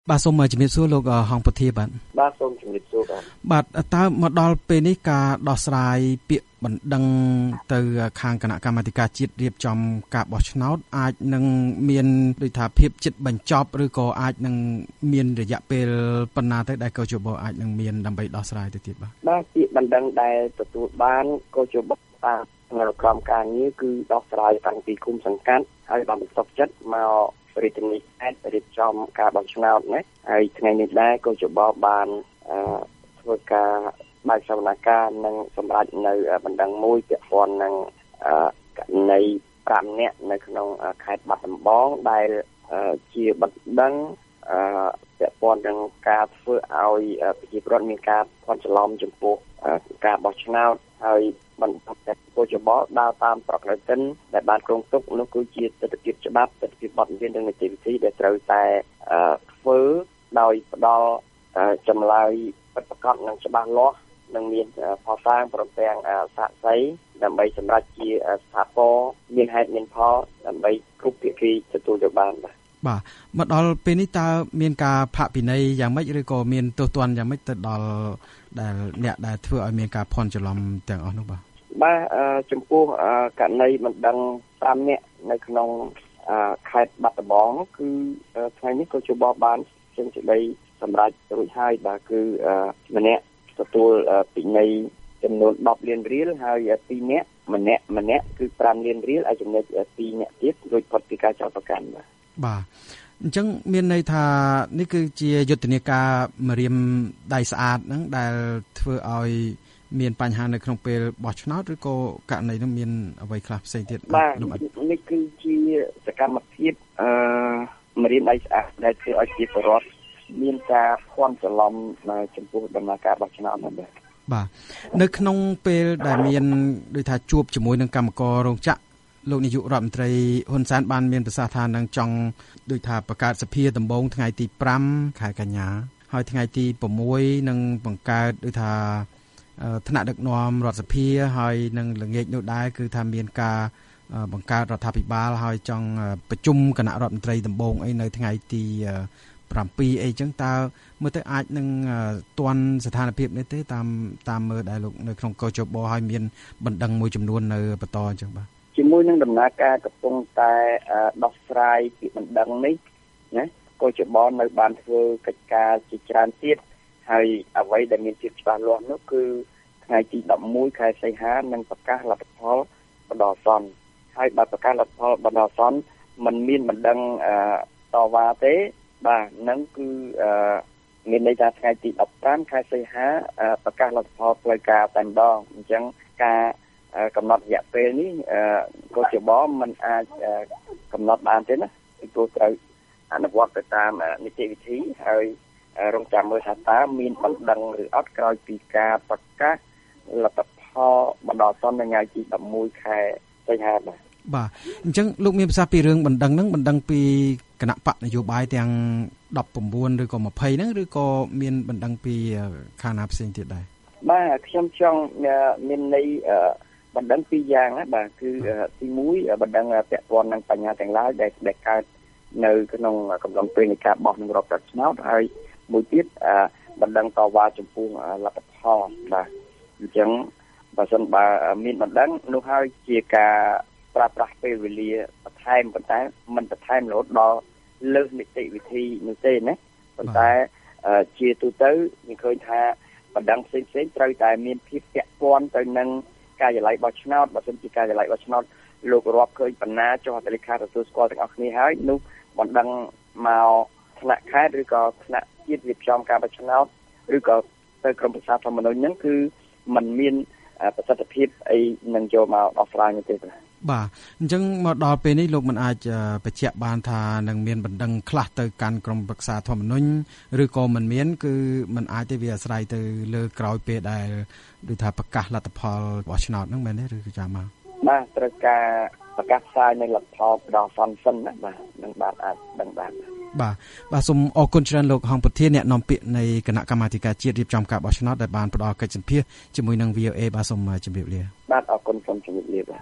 បាទសូមជំរាបសួរលោកហងពធាបាទបាទសូមជំរាបសួរបាទតើមកដល់ពេលនេះការដោះស្រាយពាក្យបណ្ដឹងទៅខាងគណៈកម្មាធិការជាតិរៀបចំការបោះឆ្នោតអាចនឹងមានដូចថាភាពជិតបញ្ចប់ឬក៏អាចនឹងមានរយៈពេលប៉ុណ្ណាទៅដែលកោជបអាចនឹងមានដើម្បីដោះស្រាយទៅទៀតបាទពាក្យបណ្ដឹងដែលទទួលបានកោជបតាមក្រមការងារគឺដោះស្រាយតាំងពីគុំសង្កាត់ហើយបានបន្ទប់ចិត្តមករាជធានីខេត្តរៀបចំការបោះឆ្នោតណាហើយថ្ងៃនេះដែរកោជបបានធ្វើការបើកសវនកម្មនិងសម្រាប់នៅបណ្ដឹងមួយពាក់ព័ន្ធនឹងករណី5នាក់នៅក្នុងខេត្តបាត់ដំបងដែលជាបណ្ដឹងពាក់ព័ន្ធនឹងការធ្វើឲ្យប្រជាពលរដ្ឋមានការភ័ន្តច្រឡំចំពោះការបោះឆ្នោតហើយបន្តតែកោជបដើរតាមប្រក្រតីដែលបានគ្រោងទុកនោះគឺជាទស្សនវិជ្ជាច្បាប់ទស្សនវិជ្ជាបទល្មើសនិងនីតិវិធីដែលត្រូវតែធ្វើដោយផ្ដល់ចម្លើយពិតប្រាកដនិងច្បាស់លាស់និងមានផុសតាងព្រមទាំងសាក្សីដើម្បីសម្រាប់ជាស្ថាពរមានហេតុមានផលដើម្បីគ្រប់ភាគីទទួលយកបានបាទមកដល់ពេលនេះតើមានការផាកពិន័យយ៉ាងម៉េចឬក៏មានទោសទណ្ឌយ៉ាងម៉េចទៅដល់ដែលអ្នកដែលធ្វើឲ្យមានការភ័ន្តច្រឡំទាំងអស់នោះបាទចំពោះករណីបណ្ដឹង5នាក់នៅក្នុងខេត្តបាត់ដំបងគឺថ្ងៃនេះក៏ជួបបានចេញសេចក្តីសម្រេចរួចហើយបាទគឺម្នាក់ទទួលពិន័យចំនួន10លានរៀលហើយ2នាក់ម្នាក់គឺ5លានរៀលហើយចំណែក2នាក់ទៀតរួចផុតពីការចោទប្រកាន់បាទអញ្ចឹងមានន័យថានេះគឺជាយុទ្ធនាការម្រាមដៃស្អាតហ្នឹងដែលធ្វើឲ្យមានបញ្ហានៅក្នុងពេលបោះឆ្នោតឬក៏ករណីនោះមានអ្វីខ្លះផ្សេងទៀតបាទនេះគឺជាសកម្មភាពម្រាមដៃស្អាតដែលធ្វើឲ្យប្រជាពលរដ្ឋមានការភ័ន្តច្រឡំចំពោះដំណើរការបោះឆ្នោតហ្នឹងបាទនៅក្នុងពេលដែលមានដូចថាជួបជាមួយនឹងគណៈកម្មការរោងចក្រលោកនាយករដ្ឋមន្ត្រីហ៊ុនសែនបានមានប្រសាសន៍ថានឹងចង់ដូចថាបង្កើតសភាដំបូងថ្ងៃទី5ខែកញ្ញាហើយថ្ងៃទី6នឹងបង្កើតដូចថាថ្នាក់ដឹកនាំរដ្ឋសភាហើយនឹងល្ងាចនោះដែរគឺថាមានការបង្កើតរដ្ឋាភិបាលហើយចង់ប្រជុំគណៈរដ្ឋមន្ត្រីដំបូងអីនៅថ្ងៃទី7អីចឹងតើមើលទៅអាចនឹងទាន់ស្ថានភាពនេះទេតាមមើលដែលលោកនៅក្នុងកោជបហើយមានបណ្ដឹងមួយចំនួននៅបន្តអញ្ចឹងបាទជាមួយនឹងដំណើរការកំពុងតែដោះស្រាយពីបណ្ដឹងនេះណាកោជបនៅបានធ្វើកិច្ចការជាច្រើនទៀតហើយអ្វីដែលមានភាពច្បាស់លាស់នោះគឺថ្ងៃទី11ខែសីហានឹងប្រកាសលទ្ធផលបណ្ដោះអាសន្នហើយបើប្រកាសលទ្ធផលបណ្ដោះអាសន្នมันមានបណ្ដឹងតវ៉ាទេបាទនឹងគឺមានន័យថាថ្ងៃទី15ខែសីហាប្រកាសលទ្ធផលផ្លូវការតែម្ដងអញ្ចឹងការកំណត់រយៈពេលនេះកោជបមិនអាចកំណត់បានទេណាពីព្រោះត្រូវអនុវត្តទៅតាមនីតិវិធីហើយរងចាំមើលថាតើមានបណ្ដឹងឬអត់ក្រោយពីការប្រកាសលទ្ធផលបណ្ដោះអាសន្ននៅថ្ងៃទី11ខែសីហាបាទអញ្ចឹងលោកមានប្រសាសន៍ពីរឿងបណ្ដឹងហ្នឹងបណ្ដឹងពីគណៈបកនយោបាយទាំង19ឬក៏20ហ្នឹងឬក៏មានបណ្ដឹងពីខាងណាផ្សេងទៀតដែរបាទខ្ញុំចង់មានន័យបណ្ដឹងពីរយ៉ាងណាបាទគឺទី1បណ្ដឹងពាក់ព័ន្ធនឹងបញ្ហាទាំងឡាយដែលកើតនៅក្នុងកំឡុងពេលនៃការបោះនឹងរាប់ប្រាក់ឆ្នោតហើយមួយទៀតបណ្ដឹងតវ៉ាចំពោះលទ្ធផលបាទអញ្ចឹងបើសិនបើមានបណ្ដឹងនោះហើយជាការប្រើប្រាស់ពេលវេលាបន្ថែមប៉ុន្តែមិនបន្ថែមរហូតដល់លើសនីតិវិធីនោះទេណាប៉ុន្តែជាទូទៅយើងឃើញថាបណ្ដឹងផ្សេងត្រូវតែមានភាពពាក់ព័ន្ធទៅនឹងការិយាល័យបោះឆ្នោតបើសិនជាការិយាល័យបោះឆ្នោតលោករាប់ឃើញបណ្ណាចុះហត្ថលេខាទទួលស្គាល់ទាំងអស់គ្នាហើយនោះបណ្ដឹងមកថ្នាក់ខេត្តឬក៏ថ្នាក់ជាតិរៀបចំការបោះឆ្នោតឬក៏ទៅក្រមប្រឹក្សាធម្មនុញ្ញហ្នឹងគឺมันមានប្រសិទ្ធភាពអីនឹងចូលមកដោះស្រាយទេបាទអញ្ចឹងមកដល់ពេលនេះលោកមិនអាចបញ្ជាក់បានថានឹងមានបណ្ដឹងខ្លះទៅកាន់ក្រមប្រឹក្សាធម្មនុញ្ញឬក៏មិនមានគឺมันអាចទេវាអាស្រ័យទៅលើក្រោយពេលដែលដូចថាប្រកាសលទ្ធផលបោះឆ្នោតហ្នឹងមែនទេឬក៏ចាំមកបាទត្រូវការប្រកាសផ្សាយនៅលទ្ធផលបណ្ដោះអាសន្នសិនណាបាទនឹងបាទអាចដឹងបានបាទសូមអរគុណច្រើនលោកហងពធាអ្នកនាំពាក្យនៃគណៈកម្មាធិការជាតិរៀបចំការបោះឆ្នោតដែលបានផ្ដល់កិច្ចសម្ភាសន៍ជាមួយនឹង VOA បាទសូមជម្រាបលាបាទអរគុណសូមជម្រាបលា